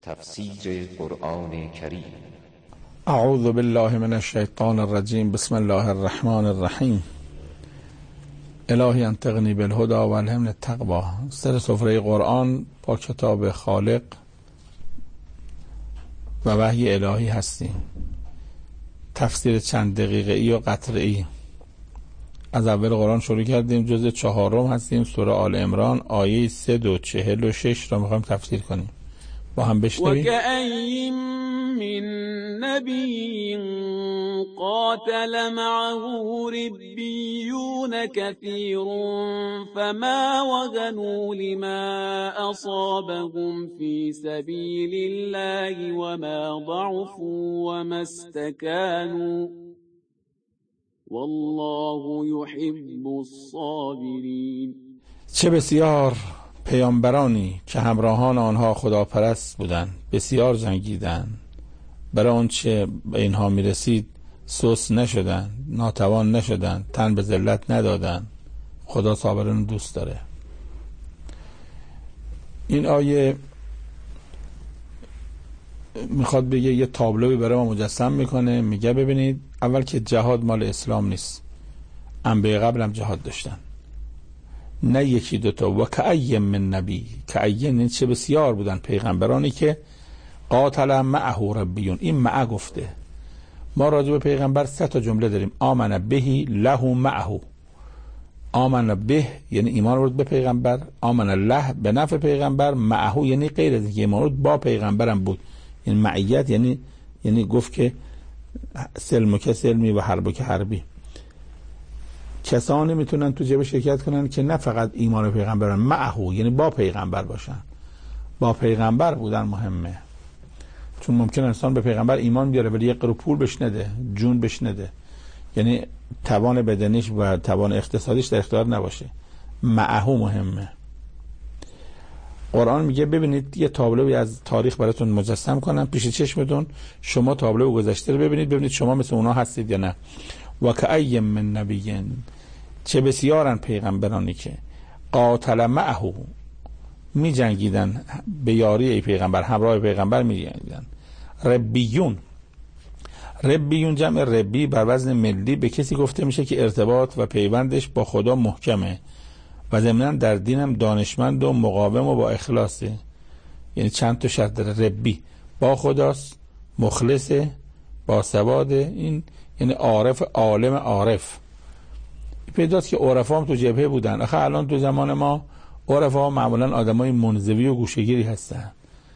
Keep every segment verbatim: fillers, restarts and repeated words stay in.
تفسیر قرآن کریم. اعوذ بالله من الشیطان الرجیم. بسم الله الرحمن الرحیم. الهی انطقنی بالهدی و الهمنی التقوی. سر سفره قرآن با کتاب خالق و وحی الهی هستیم. تفسیر چند دقیقه ای و قطره ای از اول قرآن شروع کردیم. جزء چهارم هستیم. سوره آل عمران آیه سه و چهل و شش را میخوایم تفسیر کنیم. با هم بشنویم. وَكَأَيٍّ مِّن نَّبِيٍّ قَاتَلَ مَعَهُ رِبِّيُّونَ كَثِيرٌ فَمَا وَهَنُوا لِمَا أَصَابَهُمْ فِي سَبِيلِ اللَّهِ وَمَا ضَعُفُوا وَمَا اسْتَكَانُوا وَاللَّهُ يُحِبُّ الصَّابِرِينَ. چه بسیار پیامبرانی که همراهان آنها خداپرست بودند، بسیار جنگیدند، برای آن چه به اینها میرسید سست نشدند، ناتوان نشدند، تن به ذلت ندادند. خدا صابران دوست داره. این آیه میخواد بگه، یه تابلوی برای ما مجسم میکنه. میگه ببینید، اول که جهاد مال اسلام نیست، انبیاء قبل هم جهاد داشتن، نه یکی دوتا. و کأی من نبی، کأی این چه بسیار بودن پیغمبرانی که قاتل معه ربیون. این معه گفته. ما راجع به پیغمبر سه تا جمله داریم: آمن بهی، له معه. آمن به یعنی ایمان آورد به پیغمبر، آمن له به نفع پیغمبر، معه یعنی غیر از اینکه ایمان آورد با پیغمبرم بود. این یعنی معیت یعنی یعنی گفت که سلم که سلمی و حرب که حربی. کسانی میتونن تو جبه شرکت کنن که نه فقط ایمان پیغمبرن، معه یعنی با پیغمبر باشن. با پیغمبر بودن مهمه، چون ممکن انسان به پیغمبر ایمان بیاره ولی یک قرو پول بهش نده، جون بهش نده، یعنی توان بدنیش و توان اقتصادیش در اختیار نباشه. معه مهمه. قرآن میگه ببینید، یه تابلوی از تاریخ براتون مجسم کنم پیش چشمتون. شما تابلو گذشته رو ببینید، ببینید شما مثل اونا هستید یا نه. و کأی من نبی، چه بسیارن پیغمبرانی که قاتل معه، می جنگیدن به یاری ای پیغمبر، همراه پیغمبر می جنگیدن. ربیون، ربیون جمع ربی بر وزن ملی به کسی گفته میشه که ارتباط و پیوندش با خدا محکمه و ضمناً در دینم دانشمند و مقاوم و با اخلاصه. یعنی چند تا شرط داره. ربی با خداست، مخلصه، با سواده، این یعنی عارف، عالم عارف. پیداست که عرفا هم تو جبهه بودن. آخه الان تو زمان ما عرفا معمولا آدمای منزوی و گوشهگیری هستن.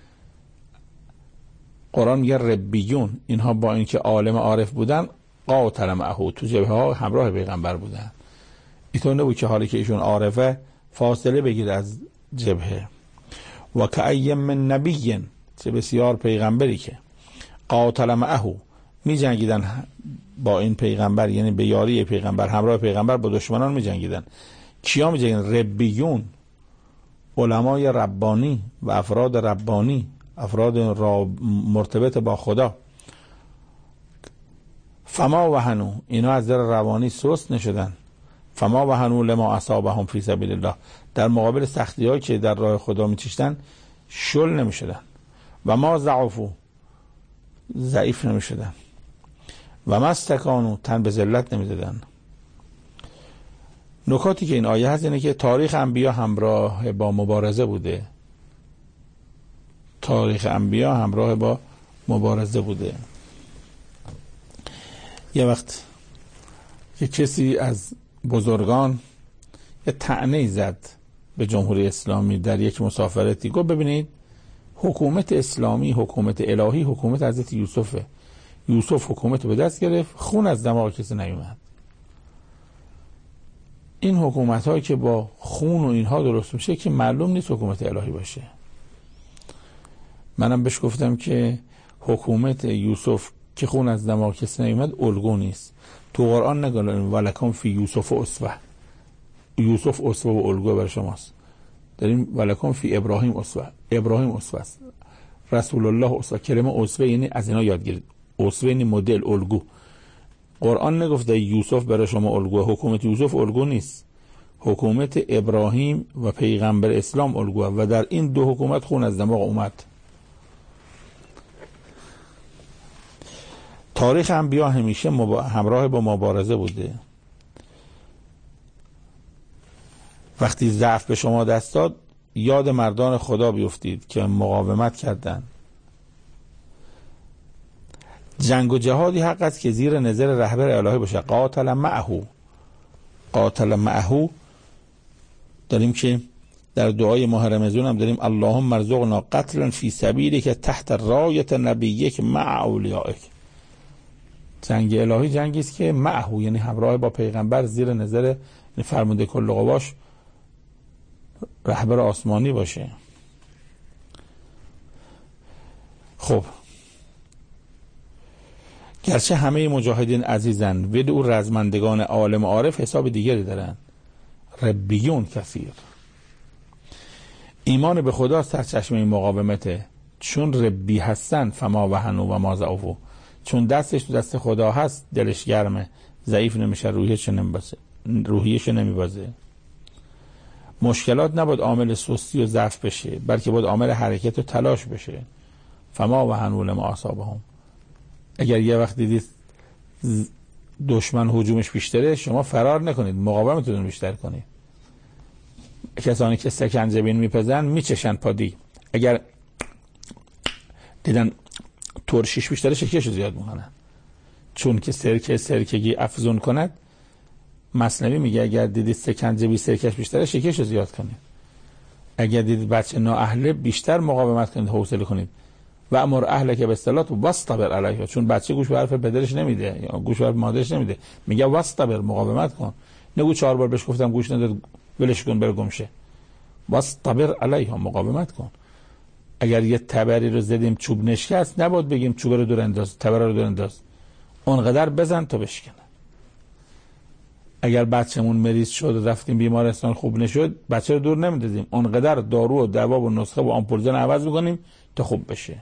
قرآن میگه ربیون، اینها با اینکه عالم عارف بودن، قاتل معه، تو جبهه ها همراه پیغمبر بودن. اینطور نبود که حالی که ایشون عارفه فاصله بگیره از جبهه. و کأی من نبی، چه بسیار پیغمبری که قاتل معه، می جنگیدن با این پیغمبر، یعنی به یاری پیغمبر، همراه پیغمبر با دشمنان می جنگیدن. کیا می جنگیدن؟ ربیون، علمای ربانی و افراد ربانی، افراد را مرتبط با خدا. فما وهنوا، اینا از در روانی سست نشدن. فما وهنوا لما اصابهم فی سبیل الله، در مقابل سختی هایی که در راه خدا می چشتن شل نمی شدن. و ما ضعفوا، ضعیف نمی شدن. و ما استکانوا، تن به ذلت نمی دادن. نکاتی که این آیه هست اینه که تاریخ انبیا همراه با مبارزه بوده. تاریخ انبیا همراه با مبارزه بوده. یه وقت یه کسی از بزرگان یه طعنه‌ای زد به جمهوری اسلامی در یک مسافرتی. گفت ببینید، حکومت اسلامی، حکومت الهی، حکومت حضرت یوسفه. یوسف حکومت به دست گرفت، خون از دماغ کسی نیومد. این حکومت هایی که با خون و اینها درست میشه که معلوم نیست حکومت الهی باشه. منم بهش گفتم که حکومت یوسف که خون از دماغ کسی نیومد الگو نیست. تو قرآن نگه ولکم فی یوسف اسوه، یوسف اسوه و الگو بر شماست. داریم ولکم فی ابراهیم اسوه، ابراهیم اسوه است، رسول الله اسوه. کلمه اسوه یعنی از اینا یاد گیرید. اسوه یعنی مدل، الگو. قرآن نگفته یوسف برای شما الگو. حکومت یوسف الگو نیست، حکومت ابراهیم و پیغمبر اسلام الگو و در این دو حکومت خون از دماغ اومد. تاریخ انبیا همیشه مبا... همراه با مبارزه بوده. وقتی ضعف به شما دست داد یاد مردان خدا بیفتید که مقاومت کردند. جنگ و جهادی حق است که زیر نظر رهبر الهی باشه. قاتل معه، قاتل معه داریم که در دعای ماه رمضان هم داریم اللهم ارزقنا قتلا فی سبیلک تحت رایت نبیک مع اولیائک. جنگ الهی جنگی است که معه یعنی همراه با پیغمبر زیر نظر فرمانده کل قواش رهبر آسمانی باشه. خب گرچه همه مجاهدین عزیزن ود او رزمندگان عالم عارف حساب دیگری دارن. ربیون کثیر. ایمان به خدا سرچشمه مقاومته. چون ربی هستن فما وهنوا و ما ضعفوا. چون دستش تو دست خدا هست دلش گرمه، ضعیف نمیشه، روحیش نمیبازه روحیش نمیبازه. مشکلات نباید عامل سستی و ضعف بشه، بلکه باید عامل حرکت و تلاش بشه. فما وهنوا لما اصابهم. اگر یه وقت دیدید دشمن هجومش بیشتره شما فرار نکنید، مقاومتتون بیشتر کنید. کسانی که سکنجبین میپزن میچشن پادی، اگر دیدن ترشیش بیشتره شکیش زیاد میکنن، چون که سرکه سرکگی افزون کند. مثنوی میگه اگر دیدید سکنجبی سرکش بیشتره شکیش زیاد کنید. اگر دیدید بچه نااهله بیشتر مقاومت کنید، حوصله کنید. و امر اهلک بالصلاة واصطبر علیها. چون بچه گوش به حرف پدرش نمیده یا گوش به حرف مادرش نمیده، میگه واصطبر، مقاومت کن. نگو چهار بار بهش گفتم گوش نداد ولش کن بره گمشه. واصطبر علیها، مقاومت کن. اگر یه تبری رو زدیم چوب نشکست نباید بگیم چوب رو دور انداز، تبر رو دور انداز، اونقدر بزن تا بشکنه. اگر بچه‌مون مریض شد رفتیم بیمارستان خوب نشد، بچه رو دور نمیندازیم، اونقدر دارو و دوا و نسخه و آمپول زن عوض می‌کنیم تا خوب بشه.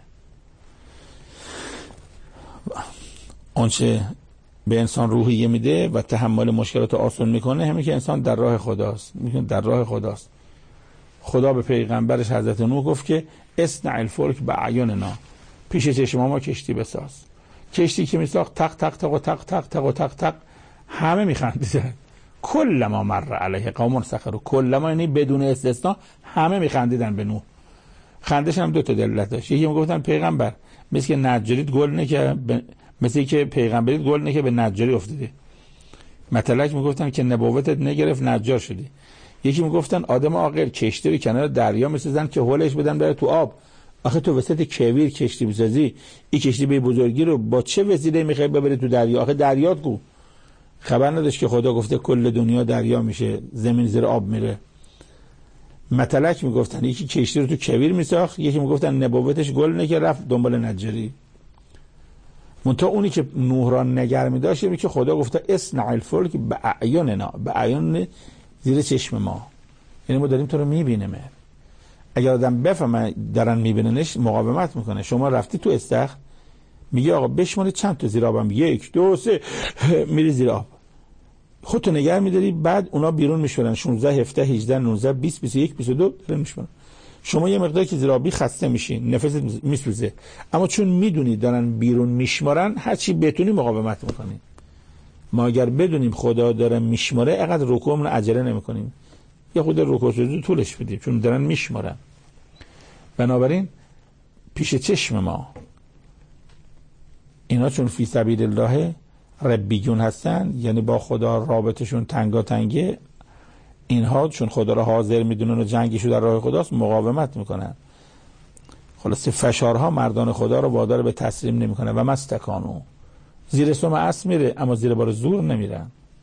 آنچه به انسان روحیه میده و تحمل مشکلات آسان میکنه همین که انسان در راه خداست، میگن در راه خداست. خدا به پیغمبرش حضرت نوح گفت که اصنع الفلک باعیننا، پیش چشم ما کشتی بساز. کشتی که میساخت تق تق تق و تق تق تق و تق تق همه میخندیدن. کلما مر علیه قوم سخروا، کلما یعنی بدون استثناء همه میخندیدن به نوح. خندش هم دو تا دلالت داشت. یکی میگفتن پیغمبر مثل که نجاریت گل نه که ب... مثل که پیغمبریت گل نه که به نجاری افتاده. متلک میگفتن که نبوتت نگرفت نجار شدی. یکی میگفتن آدم عاقل کشتی رو کنار دریا میسازن که هولش بدن بره تو آب. آخه تو وسط کویر کشتی میسازی، این کشتی به بزرگی رو با چه وسیله میخوای ببری تو دریا؟ آخه دریات کو خبر نداشت که خدا گفته کل دنیا دریا میشه، زمین زیر آب میره. متلک میگفتن یکی کشتی رو تو کویر میساخت، یکی میگفتن نبوتش گل نه که رفت دنبال نجاری. منتها اونی که نوح را نگر می‌داشت میگه که خدا گفته اصنع الفلک باعیننا، باعین زیر چشم ما، یعنی ما داریم تو رو میبینیم. اگر آدم بفهمه دارن میبیننش مقاومت میکنه. شما رفتی تو استخر میگه آقا بشماری چند تا زیر آبم، یک دو سه، میری زیر آب، خودتو نگه میداری، بعد اونا بیرون میشورن شانزده هفده هجده نوزده بیست بیست و یک بیست و دو دارن میشورن. شما یه مقداری که زیر آبی خسته میشین، نفست میسوزه، اما چون میدونی دارن بیرون میشمارن هرچی بتونی مقاومت میکنی. ما اگر بدونیم خدا داره میشماره اینقدر رکوعمون عجله نمیکنیم، یه خود رکوع سجود طولش بدیم چون دارن میشمارن. بنابراین پیش چشم ما اینا چون فی سبیل الله ربیون هستن، یعنی با خدا رابطشون تنگا تنگه، اینها چون خدا را حاضر میدونن و جنگشو در راه خداست مقاومت میکنن. خلاصه فشارها مردان خدا رو وادار به تسلیم نمیکنه. و مستکانو، زیر سم اسب میره اما زیر بار زور نمیرن.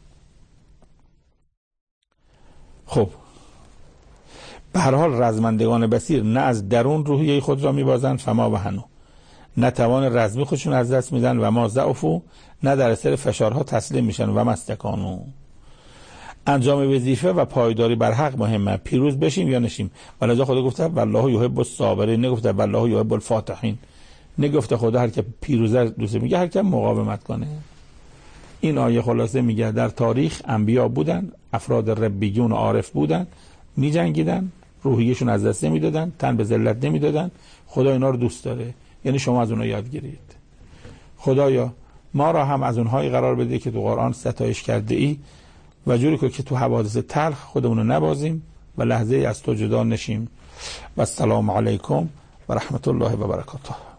خب به هر حال رزمندگان بصیر نه از درون روحیه خود را میبازند فما وهنوا، نه توان رزمی خودشون از دست میدن و ما ضعفوا، نه در اثر فشارها تسلیم میشن. و مستکانو، انجام وظیفه و پایداری بر حق مهمه، پیروز بشیم یا نشیم. ولذا خدا گفته والله یحب الصابرین، نگفته والله یحب الفاتحین، نگفته خدا هر که پیروزه دوست میگه هر که مقاومت کنه. این آیه خلاصه میگه در تاریخ انبیا بودن، افراد ربیون و عارف بودن، میجنگیدن، روحیشون از دست نمیدادن، تن به ذلت نمیدادن. خدا اینا رو دوست داره، یعنی شما از اونها یاد گیرید. خدایا ما را هم از اونهایی قرار بده که تو قرآن ستایش کرده ای و جوری که تو حوادث تلخ خودمون رو نبازیم و لحظه از تو جدا نشیم. و السلام علیکم و رحمت الله و برکاته.